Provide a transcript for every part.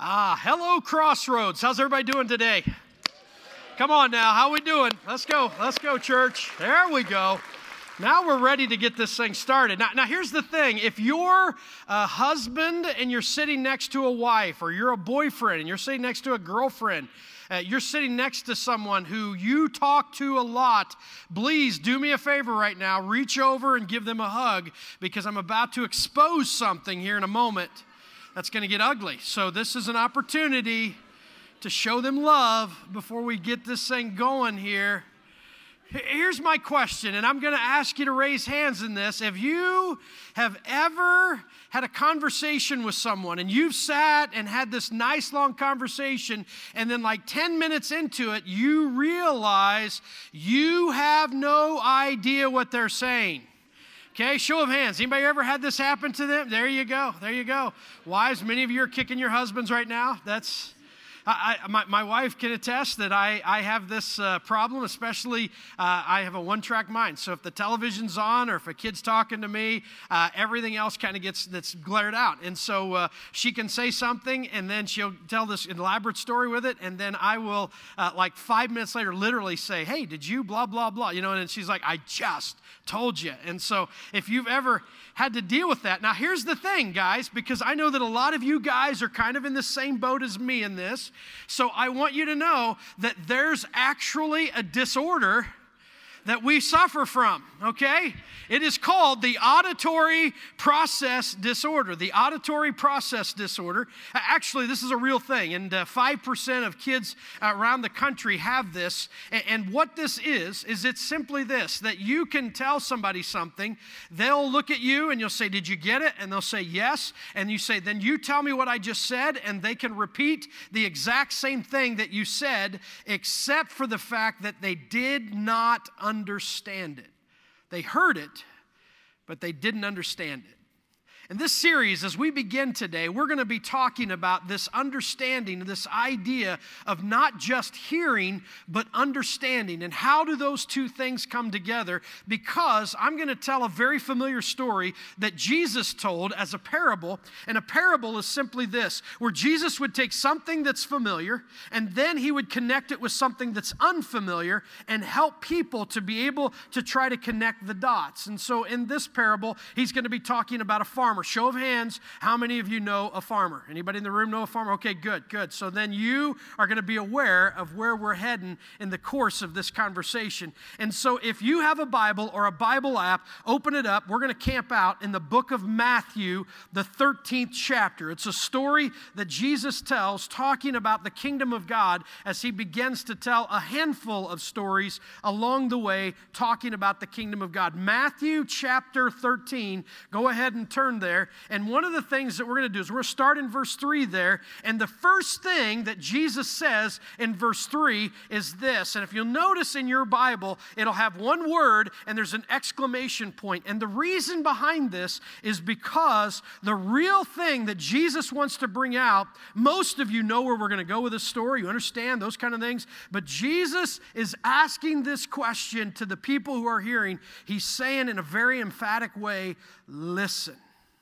Hello, Crossroads. How's everybody doing today? Come on now, how we doing? Let's go, church. There we go. Now we're ready to get this thing started. Now here's the thing. If you're a husband and you're sitting next to a wife, or you're a boyfriend and you're sitting next to a girlfriend, you're sitting next to someone who you talk to a lot, please do me a favor right now. Reach over and give them a hug, because I'm about to expose something here in a moment that's going to get ugly. So this is an opportunity to show them love before we get this thing going here. Here's my question, and I'm going to ask you to raise hands in this. If you have ever had a conversation with someone and you've sat and had this nice long conversation, and then like 10 minutes into it, you realize you have no idea what they're saying. Okay, show of hands. Anybody ever had this happen to them? There you go. There you go. Wives, many of you are kicking your husbands right now. My wife can attest that I have this problem, especially I have a one-track mind. So if the television's on or if a kid's talking to me, everything else kind of that's glared out. And so she can say something, and then she'll tell this elaborate story with it, and then I will, like 5 minutes later, literally say, hey, did you blah, blah, blah? You know, and she's like, I just told you. And so if you've ever had to deal with that. Now, here's the thing, guys, because I know that a lot of you guys are kind of in the same boat as me in this. So I want you to know that there's actually a disorder that we suffer from, okay? It is called the auditory process disorder. The auditory process disorder. Actually, this is a real thing, and 5% of kids around the country have this. And what this is it's simply this, that you can tell somebody something, they'll look at you and you'll say, did you get it? And they'll say, yes. And you say, then you tell me what I just said, and they can repeat the exact same thing that you said, except for the fact that they did not understand it. They heard it, but they didn't understand it. In this series, as we begin today, we're going to be talking about this understanding, this idea of not just hearing, but understanding. And how do those two things come together? Because I'm going to tell a very familiar story that Jesus told as a parable. And a parable is simply this, where Jesus would take something that's familiar, and then he would connect it with something that's unfamiliar and help people to be able to try to connect the dots. And so in this parable, he's going to be talking about a farmer. Show of hands, how many of you know a farmer? Anybody in the room know a farmer? Okay, good. So then you are going to be aware of where we're heading in the course of this conversation. And so if you have a Bible or a Bible app, open it up. We're going to camp out in the book of Matthew, the 13th chapter. It's a story that Jesus tells talking about the kingdom of God as he begins to tell a handful of stories along the way talking about the kingdom of God. Matthew chapter 13, go ahead and turn there. And one of the things that we're going to do is we're going to start in verse 3 there. And the first thing that Jesus says in verse 3 is this. And if you'll notice in your Bible, it'll have one word and there's an exclamation point. And the reason behind this is because the real thing that Jesus wants to bring out, most of you know where we're going to go with this story. You understand those kind of things. But Jesus is asking this question to the people who are hearing. He's saying in a very emphatic way, listen.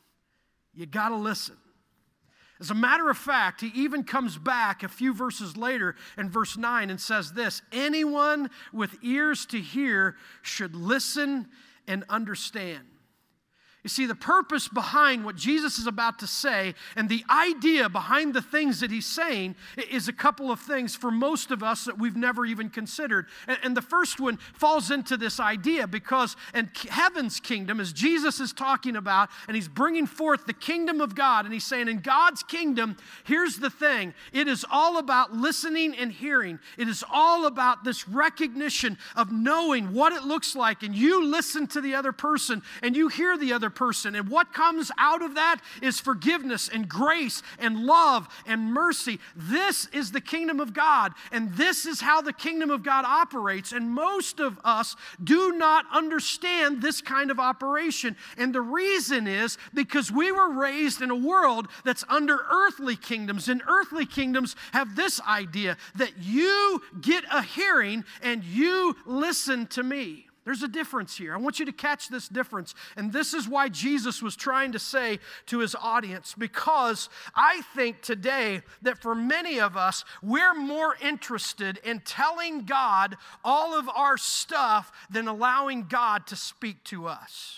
You got to listen. As a matter of fact, he even comes back a few verses later in verse 9 and says this, anyone with ears to hear should listen and understand. You see, the purpose behind what Jesus is about to say and the idea behind the things that he's saying is a couple of things for most of us that we've never even considered. And the first one falls into this idea because in heaven's kingdom, as Jesus is talking about, and he's bringing forth the kingdom of God, and he's saying in God's kingdom, here's the thing. It is all about listening and hearing. It is all about this recognition of knowing what it looks like, and you listen to the other person, and you hear the other person. And what comes out of that is forgiveness and grace and love and mercy. This is the kingdom of God, and this is how the kingdom of God operates. And most of us do not understand this kind of operation. And the reason is because we were raised in a world that's under earthly kingdoms, and earthly kingdoms have this idea that you get a hearing and you listen to me. There's a difference here. I want you to catch this difference. And this is why Jesus was trying to say to his audience, because I think today that for many of us, we're more interested in telling God all of our stuff than allowing God to speak to us.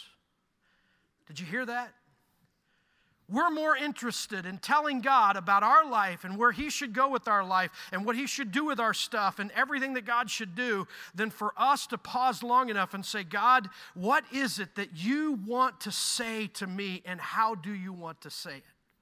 Did you hear that? We're more interested in telling God about our life and where He should go with our life and what He should do with our stuff and everything that God should do than for us to pause long enough and say, God, what is it that you want to say to me and how do you want to say it?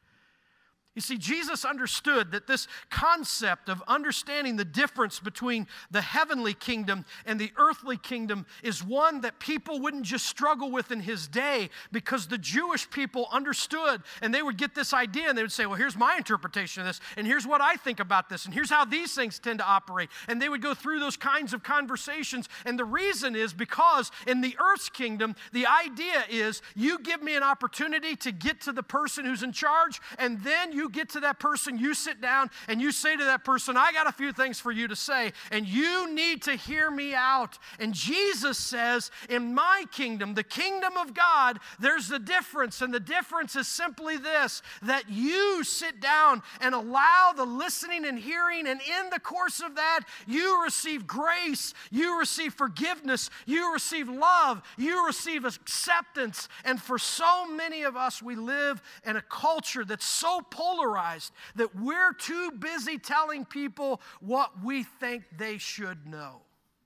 You see, Jesus understood that this concept of understanding the difference between the heavenly kingdom and the earthly kingdom is one that people wouldn't just struggle with in his day, because the Jewish people understood, and they would get this idea and they would say, well, here's my interpretation of this, and here's what I think about this, and here's how these things tend to operate. And they would go through those kinds of conversations. And the reason is because in the earth's kingdom, the idea is you give me an opportunity to get to the person who's in charge, and then you get to that person, you sit down, and you say to that person, I got a few things for you to say, and you need to hear me out. And Jesus says, in my kingdom, the kingdom of God, there's a difference, and the difference is simply this, that you sit down and allow the listening and hearing, and in the course of that, you receive grace, you receive forgiveness, you receive love, you receive acceptance. And for so many of us, we live in a culture that's so polarized that we're too busy telling people what we think they should know.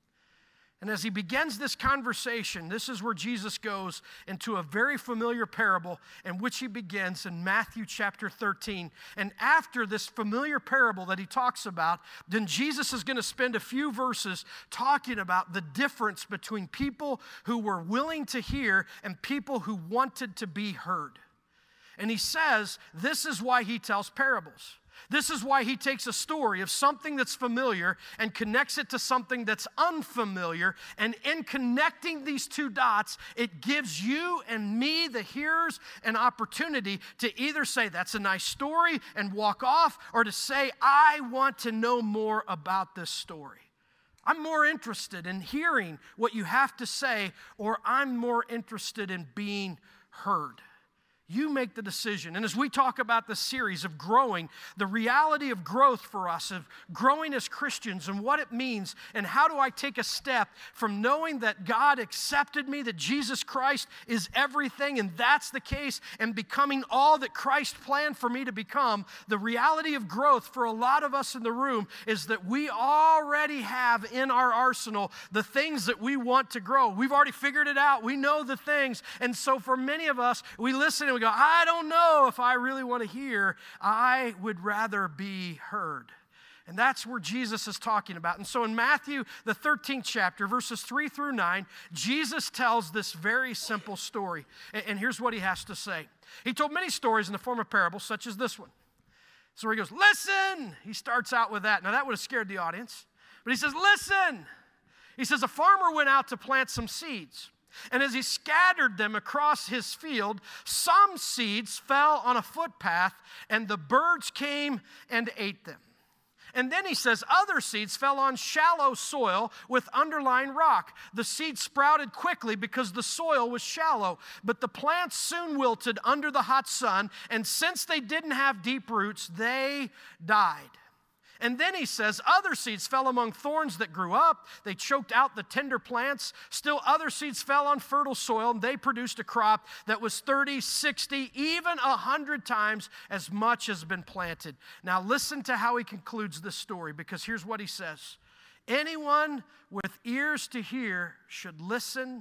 And as he begins this conversation, this is where Jesus goes into a very familiar parable in which he begins in Matthew chapter 13. And after this familiar parable that he talks about, then Jesus is going to spend a few verses talking about the difference between people who were willing to hear and people who wanted to be heard. And he says this is why he tells parables. This is why he takes a story of something that's familiar and connects it to something that's unfamiliar. And in connecting these two dots, it gives you and me, the hearers, an opportunity to either say, that's a nice story, and walk off, or to say, I want to know more about this story. I'm more interested in hearing what you have to say, or I'm more interested in being heard. You make the decision. And as we talk about this series of growing, the reality of growth for us, of growing as Christians and what it means, and how do I take a step from knowing that God accepted me, that Jesus Christ is everything, and that's the case, and becoming all that Christ planned for me to become, the reality of growth for a lot of us in the room is that we already have in our arsenal the things that we want to grow. We've already figured it out. We know the things. And so for many of us, we listen and we go, I don't know if I really want to hear. I would rather be heard. And that's where Jesus is talking about. And so in Matthew, the 13th chapter, verses 3 through 9, Jesus tells this very simple story. And here's what he has to say. He told many stories in the form of parables, such as this one. So he goes, listen. He starts out with that. Now that would have scared the audience. But he says, listen. He says, a farmer went out to plant some seeds. And as he scattered them across his field, some seeds fell on a footpath, and the birds came and ate them. And then he says, other seeds fell on shallow soil with underlying rock. The seeds sprouted quickly because the soil was shallow, but the plants soon wilted under the hot sun, and since they didn't have deep roots, they died. And then he says, other seeds fell among thorns that grew up. They choked out the tender plants. Still other seeds fell on fertile soil, and they produced a crop that was 30, 60, even 100 times as much as been planted. Now listen to how he concludes this story, because here's what he says. Anyone with ears to hear should listen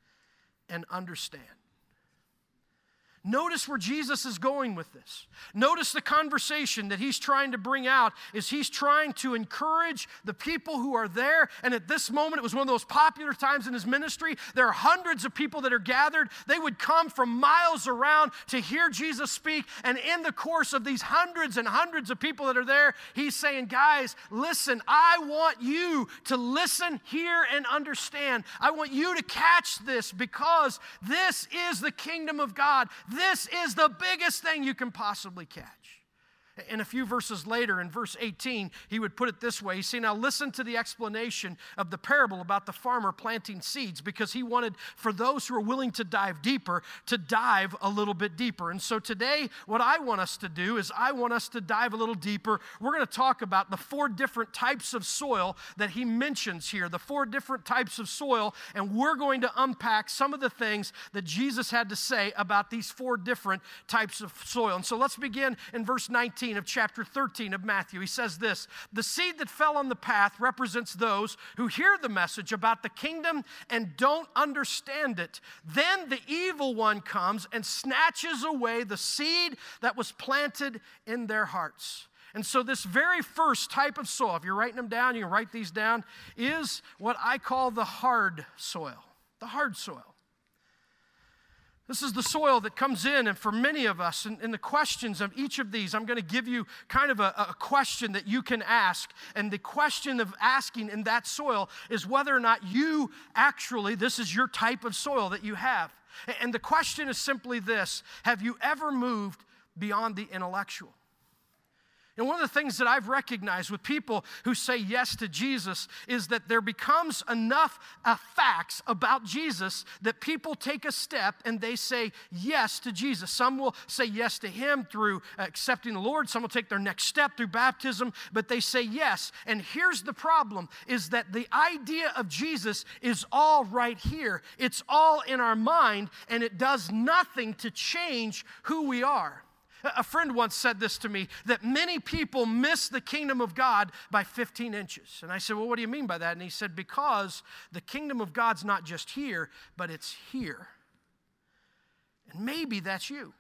and understand. Notice where Jesus is going with this. Notice the conversation that he's trying to bring out is he's trying to encourage the people who are there. And at this moment, it was one of those popular times in his ministry. There are hundreds of people that are gathered. They would come from miles around to hear Jesus speak. And in the course of these hundreds and hundreds of people that are there, he's saying, guys, listen, I want you to listen, hear, and understand. I want you to catch this, because this is the kingdom of God. This is the biggest thing you can possibly catch. And a few verses later, in verse 18, he would put it this way. He said, now listen to the explanation of the parable about the farmer planting seeds, because he wanted for those who are willing to dive deeper to dive a little bit deeper. And so today, what I want us to do is I want us to dive a little deeper. We're going to talk about the 4 different types of soil that he mentions here, the 4 different types of soil, and we're going to unpack some of the things that Jesus had to say about these 4 different types of soil. And so let's begin in verse 19 of chapter 13 of Matthew. He says this, the seed that fell on the path represents those who hear the message about the kingdom and don't understand it. Then the evil one comes and snatches away the seed that was planted in their hearts. And so this very first type of soil, if you're writing them down, you can write these down, is what I call the hard soil. The hard soil. This is the soil that comes in, and for many of us, in the questions of each of these, I'm going to give you kind of a question that you can ask, and the question of asking in that soil is whether or not you actually, this is your type of soil that you have. And the question is simply this, have you ever moved beyond the intellectual? And one of the things that I've recognized with people who say yes to Jesus is that there becomes enough facts about Jesus that people take a step and they say yes to Jesus. Some will say yes to him through accepting the Lord. Some will take their next step through baptism, but they say yes. And here's the problem, is that the idea of Jesus is all right here. It's all in our mind, and it does nothing to change who we are. A friend once said this to me, that many people miss the kingdom of God by 15 inches. And I said, well, what do you mean by that? And he said, because the kingdom of God's not just here, but it's here. And maybe that's you.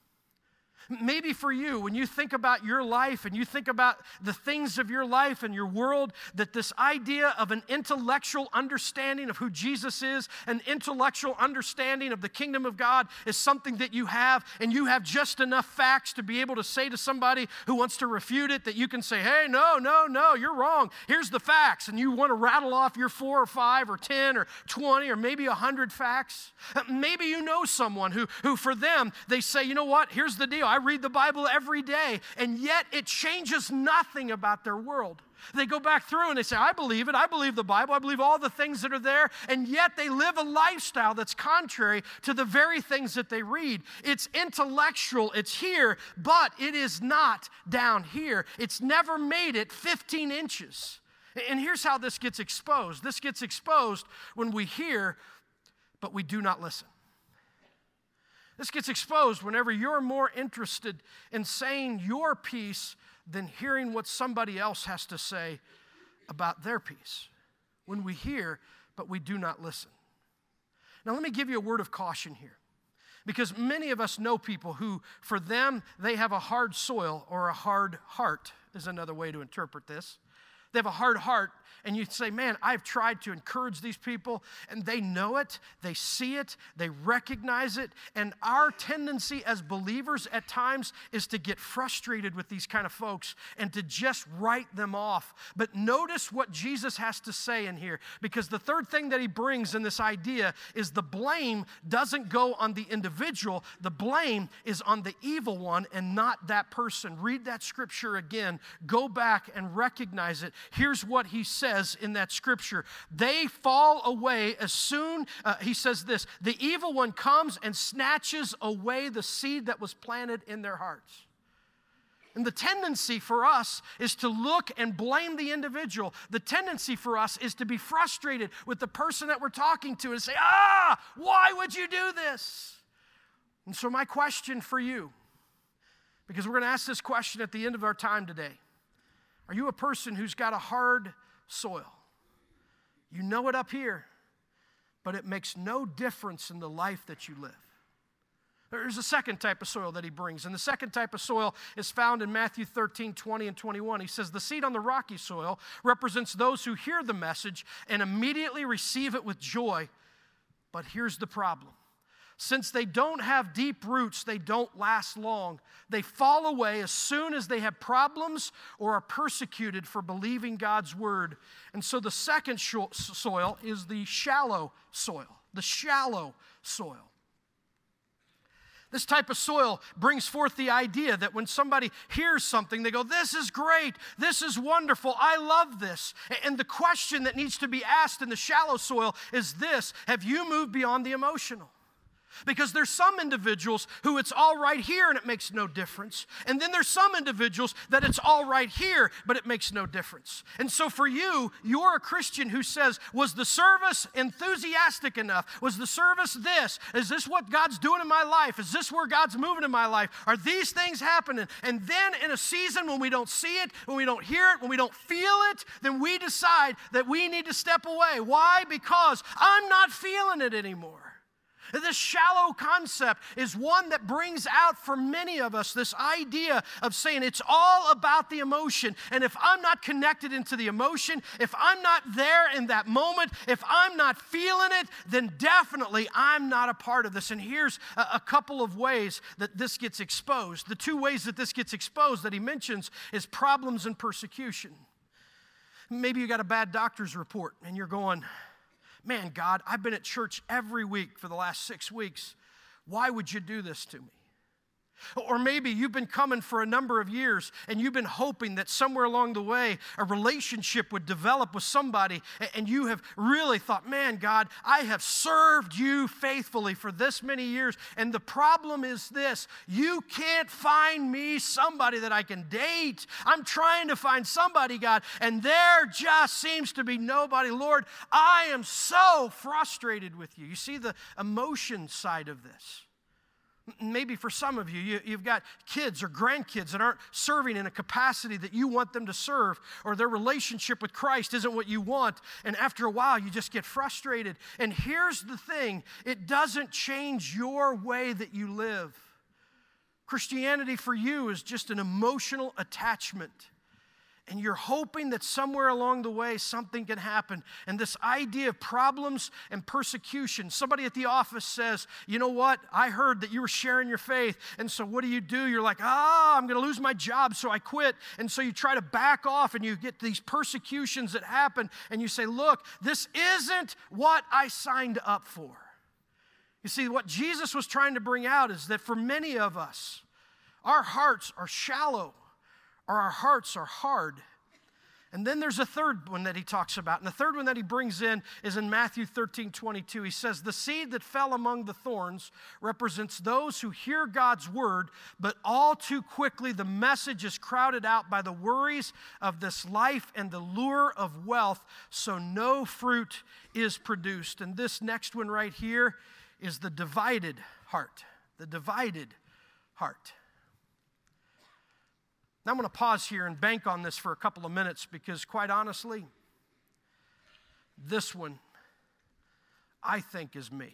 Maybe for you, when you think about your life and you think about the things of your life and your world, that this idea of an intellectual understanding of who Jesus is, an intellectual understanding of the kingdom of God is something that you have, and you have just enough facts to be able to say to somebody who wants to refute it that you can say, hey, no, you're wrong. Here's the facts. And you want to rattle off your 4 or 5 or 10 or 20 or maybe 100 facts. Maybe you know someone who for them, they say, you know what, here's the deal. I read the Bible every day, and yet it changes nothing about their world. They go back through and they say, I believe it. I believe the Bible. I believe all the things that are there, and yet they live a lifestyle that's contrary to the very things that they read. It's intellectual. It's here, but it is not down here. It's never made it 15 inches. And here's how this gets exposed. This gets exposed when we hear, but we do not listen. This gets exposed whenever you're more interested in saying your piece than hearing what somebody else has to say about their piece. When we hear, but we do not listen. Now, let me give you a word of caution here. Because many of us know people who, for them, they have a hard soil, or a hard heart is another way to interpret this. They have a hard heart, and you say, man, I've tried to encourage these people, and they know it, they see it, they recognize it, and our tendency as believers at times is to get frustrated with these kind of folks and to just write them off. But notice what Jesus has to say in here, because the third thing that he brings in this idea is the blame doesn't go on the individual, the blame is on the evil one and not that person. Read that scripture again, go back and recognize it. Here's what he says in that scripture. They fall away as soon, he says this, the evil one comes and snatches away the seed that was planted in their hearts. And the tendency for us is to look and blame the individual. The tendency for us is to be frustrated with the person that we're talking to and say, why would you do this? And so my question for you, because we're going to ask this question at the end of our time today. Are you a person who's got a hard soil? You know it up here, but it makes no difference in the life that you live. There's a second type of soil that he brings, and the second type of soil is found in Matthew 13, 20 and 21. He says, the seed on the rocky soil represents those who hear the message and immediately receive it with joy. But here's the problem. Since they don't have deep roots, they don't last long. They fall away as soon as they have problems or are persecuted for believing God's word. And so the second soil is the shallow soil. The shallow soil. This type of soil brings forth the idea that when somebody hears something, they go, this is great, this is wonderful, I love this. And the question that needs to be asked in the shallow soil is this: have you moved beyond the emotional? Because there's some individuals who it's all right here and it makes no difference. And then there's some individuals that it's all right here, but it makes no difference. And so for you, you're a Christian who says, was the service enthusiastic enough? Was the service this? Is this what God's doing in my life? Is this where God's moving in my life? Are these things happening? And then in a season when we don't see it, when we don't hear it, when we don't feel it, then we decide that we need to step away. Why? Because I'm not feeling it anymore. This shallow concept is one that brings out for many of us this idea of saying it's all about the emotion. And if I'm not connected into the emotion, if I'm not there in that moment, if I'm not feeling it, then definitely I'm not a part of this. And here's a couple of ways that this gets exposed. The two ways that this gets exposed that he mentions is problems and persecution. Maybe you got a bad doctor's report and you're going, man, God, I've been at church every week for the last 6 weeks. Why would you do this to me? Or maybe you've been coming for a number of years and you've been hoping that somewhere along the way a relationship would develop with somebody, and you have really thought, man, God, I have served you faithfully for this many years, and the problem is this: you can't find me somebody that I can date. I'm trying to find somebody, God, and there just seems to be nobody. Lord, I am so frustrated with you. You see the emotion side of this. Maybe for some of you, you've got kids or grandkids that aren't serving in a capacity that you want them to serve, or their relationship with Christ isn't what you want, and after a while you just get frustrated. And here's the thing: it doesn't change your way that you live. Christianity for you is just an emotional attachment. And you're hoping that somewhere along the way something can happen. And this idea of problems and persecution. Somebody at the office says, you know what? I heard that you were sharing your faith. And so what do? You're like, I'm going to lose my job, so I quit. And so you try to back off, and you get these persecutions that happen. And you say, look, this isn't what I signed up for. You see, what Jesus was trying to bring out is that for many of us, our hearts are shallow, or our hearts are hard. And then there's a third one that he talks about. And the third one that he brings in is in Matthew 13:22. He says, the seed that fell among the thorns represents those who hear God's word, but all too quickly the message is crowded out by the worries of this life and the lure of wealth, so no fruit is produced. And this next one right here is the divided heart. The divided heart. Now I'm going to pause here and bank on this for a couple of minutes, because quite honestly, this one I think is me.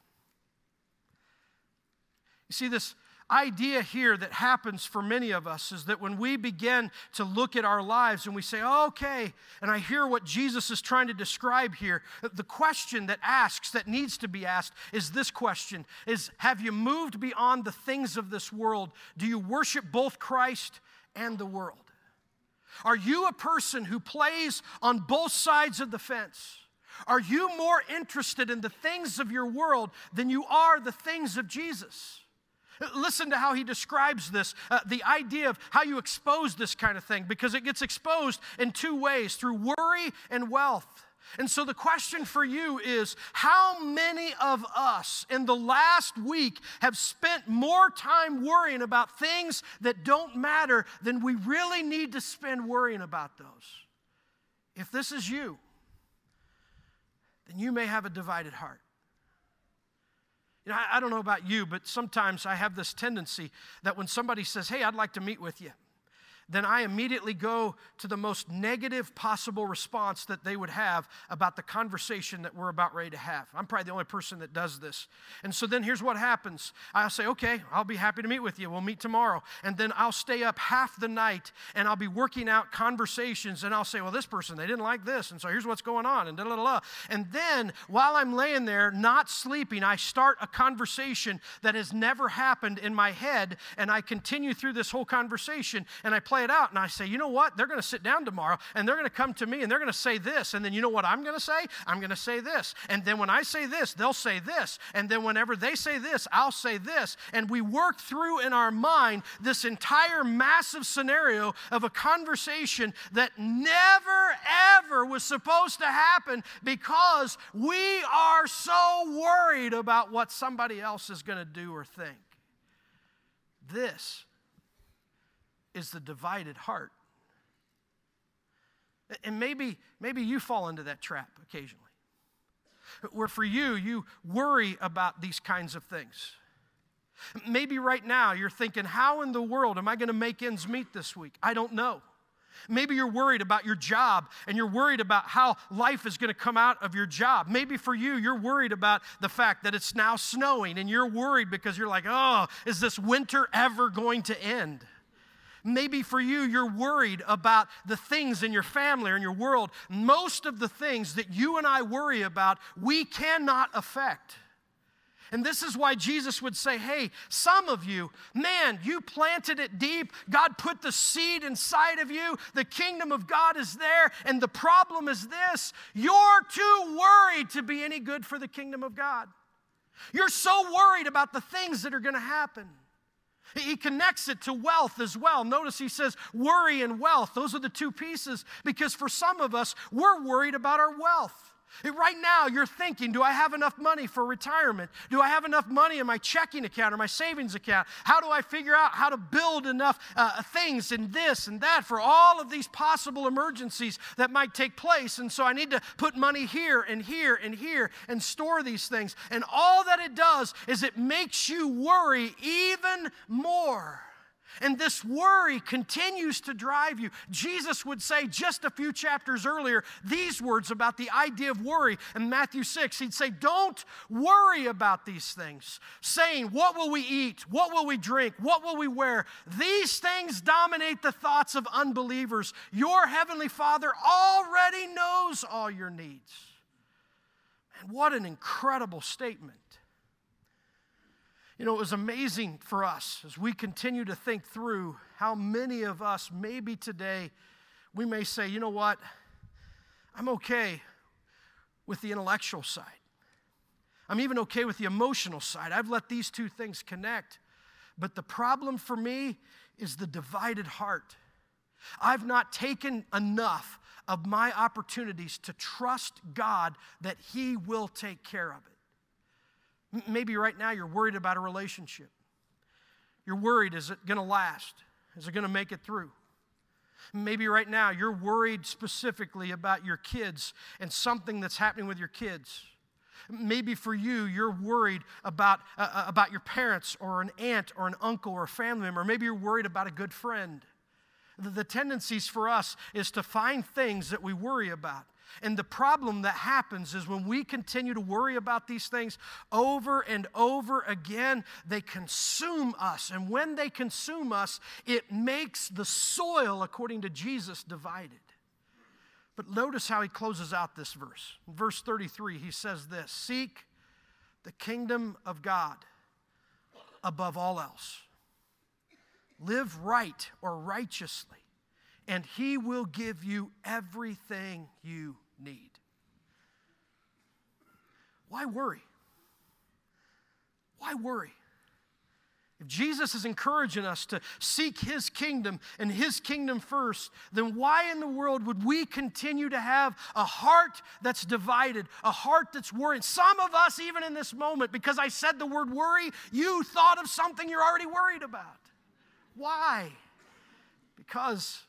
You see, this idea here that happens for many of us is that when we begin to look at our lives and we say, okay, and I hear what Jesus is trying to describe here, the question that needs to be asked is this question: is, have you moved beyond the things of this world? Do you worship both Christ and the world? Are you a person who plays on both sides of the fence? Are you more interested in the things of your world than you are the things of Jesus? Listen to how he describes this, the idea of how you expose this kind of thing, because it gets exposed in two ways: through worry and wealth. And so the question for you is, how many of us in the last week have spent more time worrying about things that don't matter than we really need to spend worrying about those? If this is you, then you may have a divided heart. You know, I don't know about you, but sometimes I have this tendency that when somebody says, hey, I'd like to meet with you, then I immediately go to the most negative possible response that they would have about the conversation that we're about ready to have. I'm probably the only person that does this. And so then here's what happens. I'll say, okay, I'll be happy to meet with you. We'll meet tomorrow. And then I'll stay up half the night and I'll be working out conversations, and I'll say, well, this person, they didn't like this, and so here's what's going on, and da-da-da-da. And then while I'm laying there not sleeping, I start a conversation that has never happened in my head, and I continue through this whole conversation, and I play play it out and I say, you know what? They're going to sit down tomorrow and they're going to come to me and they're going to say this. And then you know what I'm going to say? I'm going to say this. And then when I say this, they'll say this. And then whenever they say this, I'll say this. And we work through in our mind this entire massive scenario of a conversation that never, ever was supposed to happen because we are so worried about what somebody else is going to do or think. This is the divided heart. And maybe you fall into that trap occasionally, where for you worry about these kinds of things. Maybe right now you're thinking, how in the world am I going to make ends meet this week? I don't know. Maybe you're worried about your job and you're worried about how life is going to come out of your job. Maybe for you, you're worried about the fact that it's now snowing and you're worried because you're like, oh, is this winter ever going to end? Maybe for you, you're worried about the things in your family or in your world. Most of the things that you and I worry about, we cannot affect. And this is why Jesus would say, hey, some of you, man, you planted it deep. God put the seed inside of you. The kingdom of God is there. And the problem is this: you're too worried to be any good for the kingdom of God. You're so worried about the things that are going to happen. He connects it to wealth as well. Notice he says worry and wealth. Those are the two pieces, because for some of us, we're worried about our wealth. Right now, you're thinking, do I have enough money for retirement? Do I have enough money in my checking account or my savings account? How do I figure out how to build enough things and this and that for all of these possible emergencies that might take place? And so I need to put money here and here and here and store these things. And all that it does is it makes you worry even more. And this worry continues to drive you. Jesus would say just a few chapters earlier these words about the idea of worry. In Matthew 6, he'd say, don't worry about these things, saying, what will we eat? What will we drink? What will we wear? These things dominate the thoughts of unbelievers. Your heavenly Father already knows all your needs. And what an incredible statement. You know, it was amazing for us as we continue to think through how many of us maybe today we may say, you know what, I'm okay with the intellectual side. I'm even okay with the emotional side. I've let these two things connect. But the problem for me is the divided heart. I've not taken enough of my opportunities to trust God that He will take care of it. Maybe right now you're worried about a relationship. You're worried, is it going to last? Is it going to make it through? Maybe right now you're worried specifically about your kids and something that's happening with your kids. Maybe for you, you're worried about your parents or an aunt or an uncle or a family member. Maybe you're worried about a good friend. The tendencies for us is to find things that we worry about. And the problem that happens is when we continue to worry about these things over and over again, they consume us. And when they consume us, it makes the soil, according to Jesus, divided. But notice how he closes out this verse. In verse 33, he says this: seek the kingdom of God above all else. Live right or righteously, and He will give you everything you need. Why worry? Why worry? If Jesus is encouraging us to seek His kingdom and His kingdom first, then why in the world would we continue to have a heart that's divided, a heart that's worried? Some of us, even in this moment, because I said the word worry, you thought of something you're already worried about. Why? Because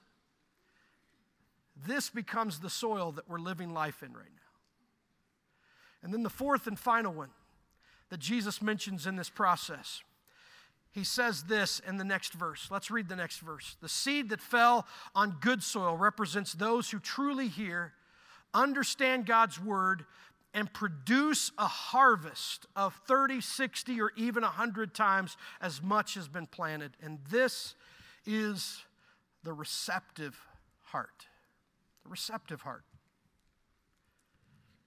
this becomes the soil that we're living life in right now. And then the fourth and final one that Jesus mentions in this process, he says this in the next verse. Let's read the next verse. The seed that fell on good soil represents those who truly hear, understand God's word, and produce a harvest of 30, 60, or even 100 times as much has been planted. And this is the receptive heart. The receptive heart.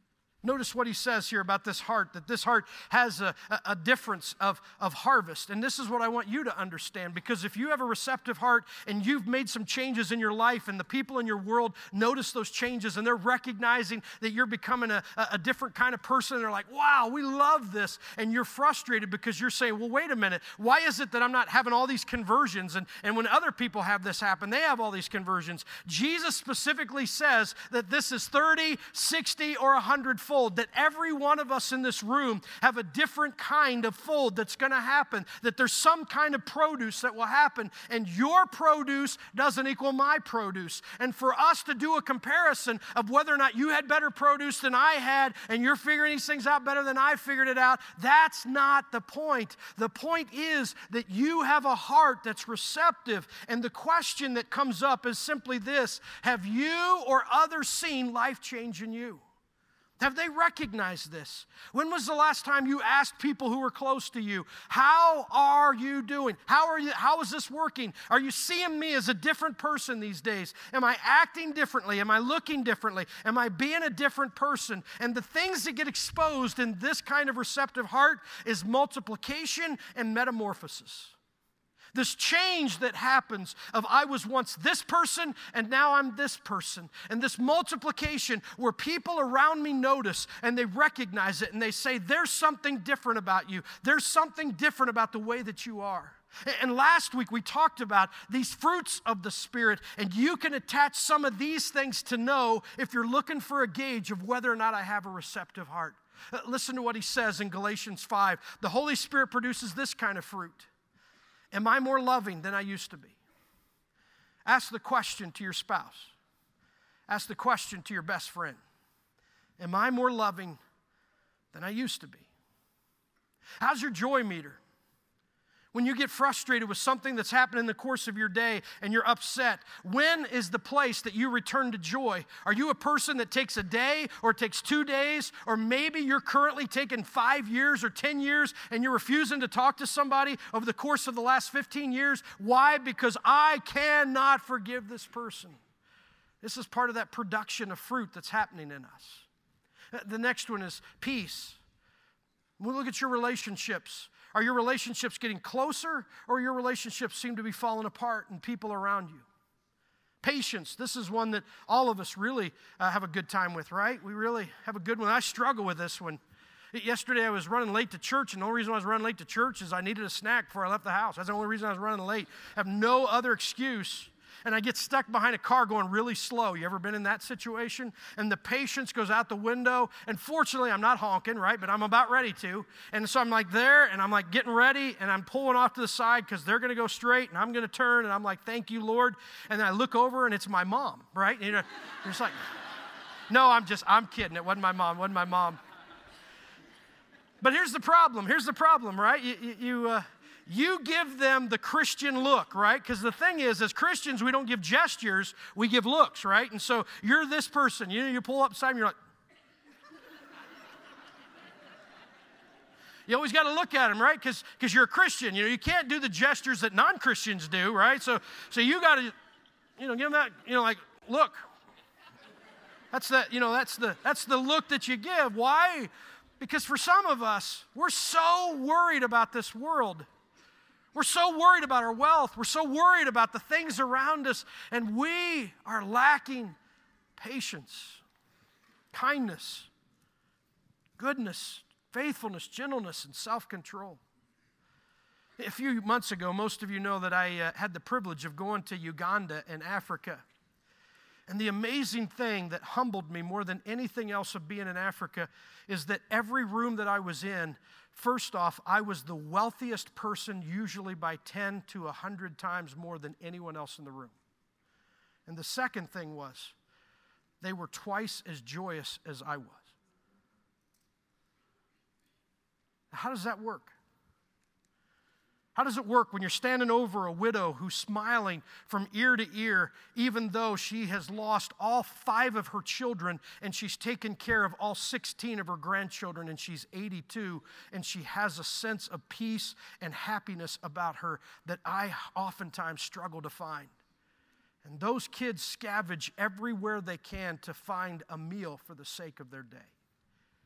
Notice what he says here about this heart, that this heart has a difference of harvest. And this is what I want you to understand, because if you have a receptive heart and you've made some changes in your life and the people in your world notice those changes and they're recognizing that you're becoming a different kind of person, and they're like, wow, we love this. And you're frustrated because you're saying, well, wait a minute, why is it that I'm not having all these conversions? And when other people have this happen, they have all these conversions. Jesus specifically says that this is 30, 60, or 100-fold. That every one of us in this room have a different kind of fold that's going to happen, that there's some kind of produce that will happen, and your produce doesn't equal my produce. And for us to do a comparison of whether or not you had better produce than I had, and you're figuring these things out better than I figured it out, that's not the point. The point is that you have a heart that's receptive, and the question that comes up is simply this: have you or others seen life change in you? Have they recognized this? When was the last time you asked people who were close to you, how are you doing? How is this working? Are you seeing me as a different person these days? Am I acting differently? Am I looking differently? Am I being a different person? And the things that get exposed in this kind of receptive heart is multiplication and metamorphosis. This change that happens of I was once this person and now I'm this person. And this multiplication where people around me notice and they recognize it and they say, there's something different about you. There's something different about the way that you are. And last week we talked about these fruits of the Spirit, and you can attach some of these things to know if you're looking for a gauge of whether or not I have a receptive heart. Listen to what he says in Galatians 5. The Holy Spirit produces this kind of fruit. Am I more loving than I used to be? Ask the question to your spouse. Ask the question to your best friend. Am I more loving than I used to be? How's your joy meter? When you get frustrated with something that's happened in the course of your day and you're upset, when is the place that you return to joy? Are you a person that takes a day or takes 2 days? Or maybe you're currently taking 5 years or 10 years and you're refusing to talk to somebody over the course of the last 15 years? Why? Because I cannot forgive this person. This is part of that production of fruit that's happening in us. The next one is peace. When we look at your relationships, are your relationships getting closer, or your relationships seem to be falling apart and people around you? Patience. This is one that all of us really have a good time with, right? We really have a good one. I struggle with this one. Yesterday I was running late to church, and the only reason I was running late to church is I needed a snack before I left the house. That's the only reason I was running late. I have no other excuse. And I get stuck behind a car going really slow. You ever been in that situation? And the patience goes out the window. And fortunately, I'm not honking, right? But I'm about ready to. And so I'm like there, and I'm like getting ready, and I'm pulling off to the side because they're going to go straight, and I'm going to turn, and I'm like, thank you, Lord. And then I look over, and it's my mom, right? And, you're just like, no, I'm kidding. It wasn't my mom. But here's the problem, right? You give them the Christian look, right? Because the thing is, as Christians, we don't give gestures, we give looks, right? And so you're this person. You pull up beside me, you're like, you always got to look at them, right? Because you're a Christian. You can't do the gestures that non-Christians do, right? So you got to, give them that, like, look. That's the look that you give. Why? Because for some of us, we're so worried about this world. We're so worried about our wealth. We're so worried about the things around us, and we are lacking patience, kindness, goodness, faithfulness, gentleness, and self-control. A few months ago, most of you know that I had the privilege of going to Uganda in Africa. And the amazing thing that humbled me more than anything else of being in Africa is that every room that I was in, first off, I was the wealthiest person, usually by 10 to 100 times more than anyone else in the room. And the second thing was, they were twice as joyous as I was. How does that work? How does it work when you're standing over a widow who's smiling from ear to ear, even though she has lost all 5 of her children and she's taken care of all 16 of her grandchildren and she's 82, and she has a sense of peace and happiness about her that I oftentimes struggle to find. And those kids scavenge everywhere they can to find a meal for the sake of their day.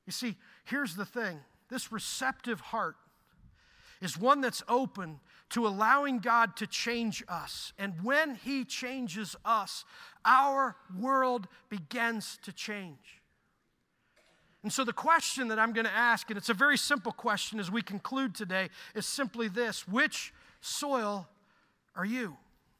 You see, here's the thing. This receptive heart is one that's open to allowing God to change us. And when He changes us, our world begins to change. And so the question that I'm going to ask, and it's a very simple question as we conclude today, is simply this: which soil are you?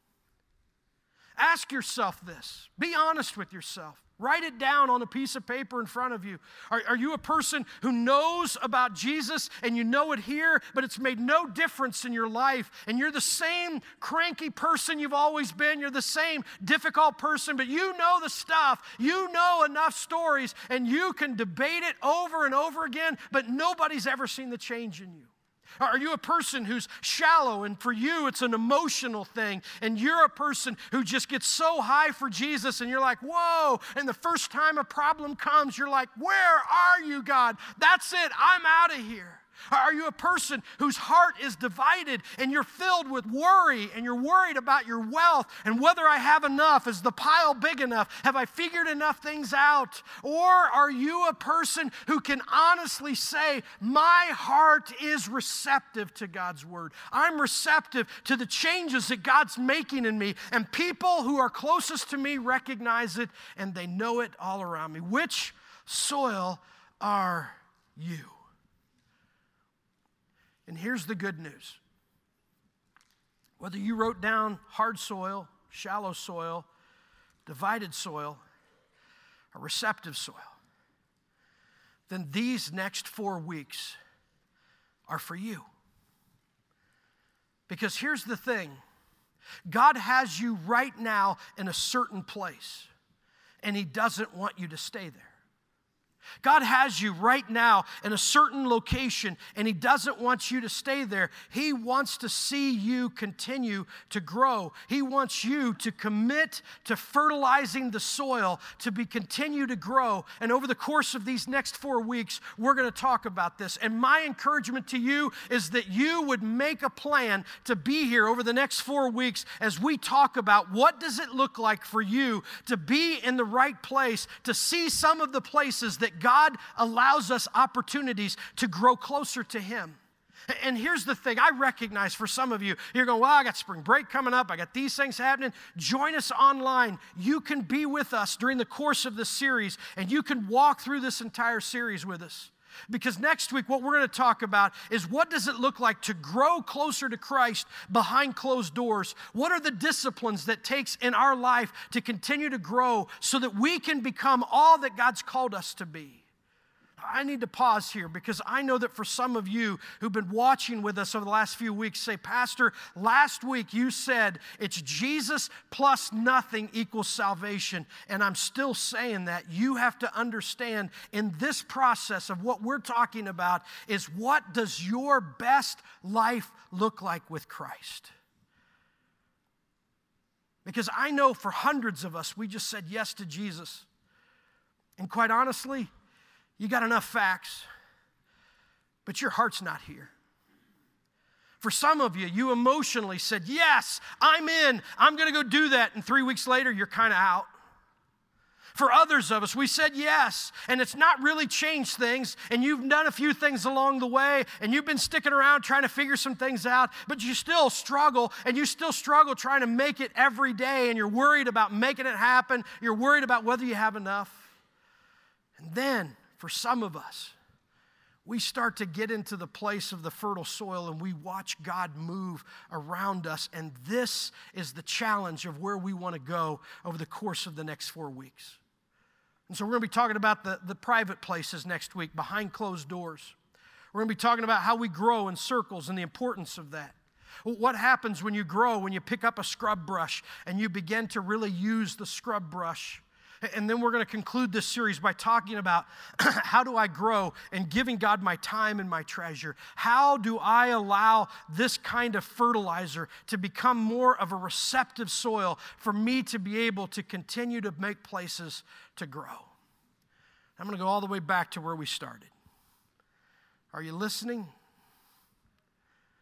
Ask yourself this. Be honest with yourself. Write it down on a piece of paper in front of you. Are you a person who knows about Jesus and you know it here, but it's made no difference in your life, and you're the same cranky person you've always been, you're the same difficult person, but you know the stuff, you know enough stories, and you can debate it over and over again, but nobody's ever seen the change in you? Are you a person who's shallow, and for you it's an emotional thing, and you're a person who just gets so high for Jesus and you're like, whoa, and the first time a problem comes, you're like, where are you, God? That's it, I'm out of here. Are you a person whose heart is divided and you're filled with worry and you're worried about your wealth and whether I have enough? Is the pile big enough? Have I figured enough things out? Or are you a person who can honestly say, my heart is receptive to God's word. I'm receptive to the changes that God's making in me, and people who are closest to me recognize it and they know it all around me. Which soil are you? And here's the good news. Whether you wrote down hard soil, shallow soil, divided soil, or receptive soil, then these next 4 weeks are for you. Because here's the thing. God has you right now in a certain place, and He doesn't want you to stay there. God has you right now in a certain location, and He doesn't want you to stay there. He wants to see you continue to grow. He wants you to commit to fertilizing the soil to continue to grow. And over the course of these next 4 weeks, we're going to talk about this. And my encouragement to you is that you would make a plan to be here over the next 4 weeks as we talk about what does it look like for you to be in the right place, to see some of the places that God allows us opportunities to grow closer to Him. And here's the thing, I recognize for some of you, you're going, well, I got spring break coming up, I got these things happening. Join us online. You can be with us during the course of this series, and you can walk through this entire series with us. Because next week, what we're going to talk about is what does it look like to grow closer to Christ behind closed doors? What are the disciplines that it takes in our life to continue to grow so that we can become all that God's called us to be? I need to pause here because I know that for some of you who've been watching with us over the last few weeks say, Pastor, last week you said it's Jesus plus nothing equals salvation. And I'm still saying that. You have to understand in this process of what we're talking about is what does your best life look like with Christ? Because I know for hundreds of us, we just said yes to Jesus. And quite honestly, you got enough facts, but your heart's not here. For some of you, you emotionally said, yes, I'm in. I'm going to go do that. And 3 weeks later, you're kind of out. For others of us, we said yes, and it's not really changed things, and you've done a few things along the way, and you've been sticking around trying to figure some things out, but you still struggle, and you still struggle trying to make it every day, and you're worried about making it happen. You're worried about whether you have enough. And then, for some of us, we start to get into the place of the fertile soil and we watch God move around us. And this is the challenge of where we want to go over the course of the next 4 weeks. And so we're going to be talking about the private places next week, behind closed doors. We're going to be talking about how we grow in circles and the importance of that. What happens when you grow, when you pick up a scrub brush and you begin to really use the scrub brush. And then we're going to conclude this series by talking about how do I grow in giving God my time and my treasure? How do I allow this kind of fertilizer to become more of a receptive soil for me to be able to continue to make places to grow? I'm going to go all the way back to where we started. Are you listening?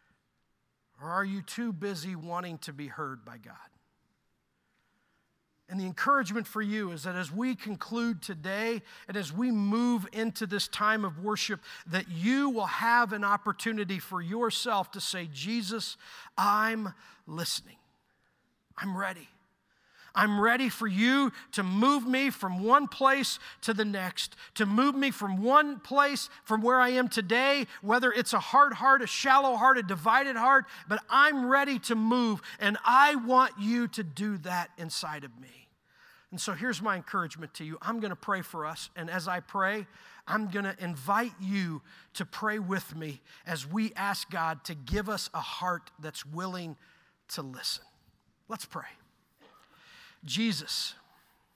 Or are you too busy wanting to be heard by God? And the encouragement for you is that as we conclude today and as we move into this time of worship, that you will have an opportunity for yourself to say, Jesus, I'm listening. I'm ready. I'm ready for you to move me from one place to the next, to move me from one place from where I am today, whether it's a hard heart, a shallow heart, a divided heart, but I'm ready to move, and I want you to do that inside of me. And so here's my encouragement to you. I'm going to pray for us, and as I pray, I'm going to invite you to pray with me as we ask God to give us a heart that's willing to listen. Let's pray. Jesus,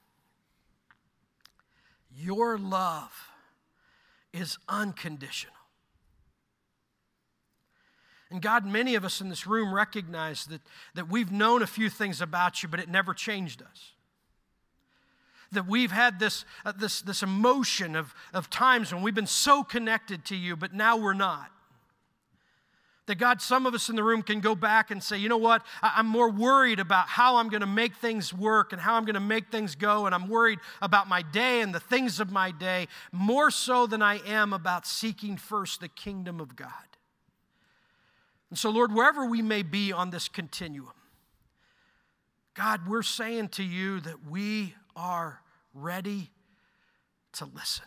your love is unconditional. And God, many of us in this room recognize that we've known a few things about you, but it never changed us. That we've had this emotion of times when we've been so connected to you, but now we're not. That God, some of us in the room can go back and say, you know what, I'm more worried about how I'm going to make things work and how I'm going to make things go, and I'm worried about my day and the things of my day more so than I am about seeking first the kingdom of God. And so, Lord, wherever we may be on this continuum, God, we're saying to you that we are ready to listen.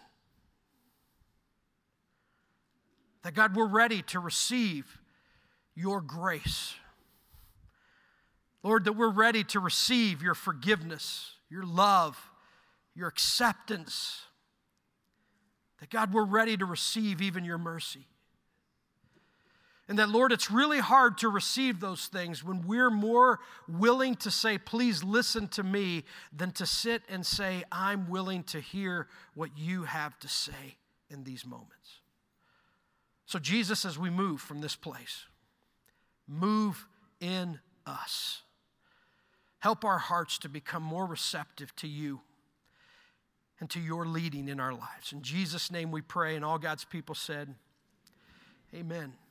That, God, we're ready to receive your grace. Lord, that we're ready to receive your forgiveness, your love, your acceptance. That, God, we're ready to receive even your mercy. And that, Lord, it's really hard to receive those things when we're more willing to say, please listen to me, than to sit and say, I'm willing to hear what you have to say in these moments. So, Jesus, as we move from this place, move in us. Help our hearts to become more receptive to you and to your leading in our lives. In Jesus' name we pray, and all God's people said, amen.